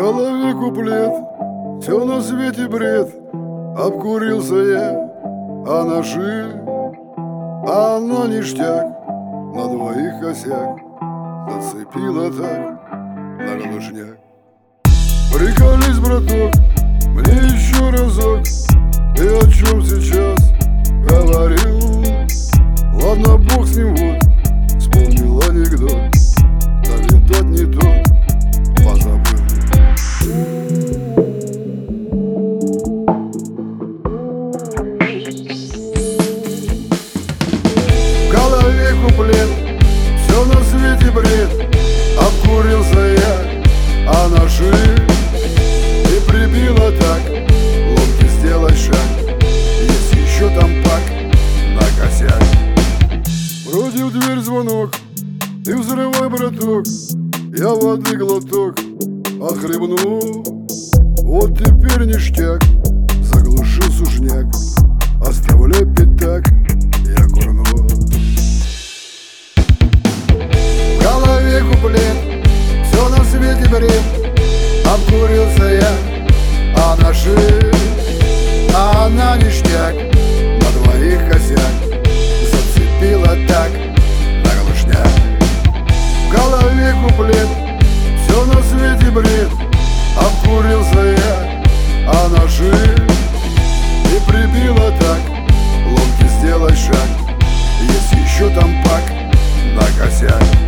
голове куплет, все на свете бред. Обкурился я, а ножи, а она ништяк, на двоих косяк, зацепила так на глушняк. Приколись, браток, мне еще разок, ты о чем сейчас говорил? Ладно, бог с ним, вот, вспомнил анекдот, да ведь тот не тот, позабыл. В голове куплет, все на свете бред. Обкурился я, а ножи и прибило так. Ломки сделай шаг, есть еще там пак на косяк. Вроде в дверь звонок, ты взрывай, браток, я воды глоток отхлебну. Вот теперь ништяк, заглушил сушняк, оставляй пятак, я курну. В голове куплет, все на свете бред. Обкурился я, а ножи, а она ништяк, на двоих косяк, зацепила так на глушняк. В голове куплет, все на свете бред. Обкурился я, а ножи и прибило так. Ломки сделай шаг, есть еще там пак на косяк.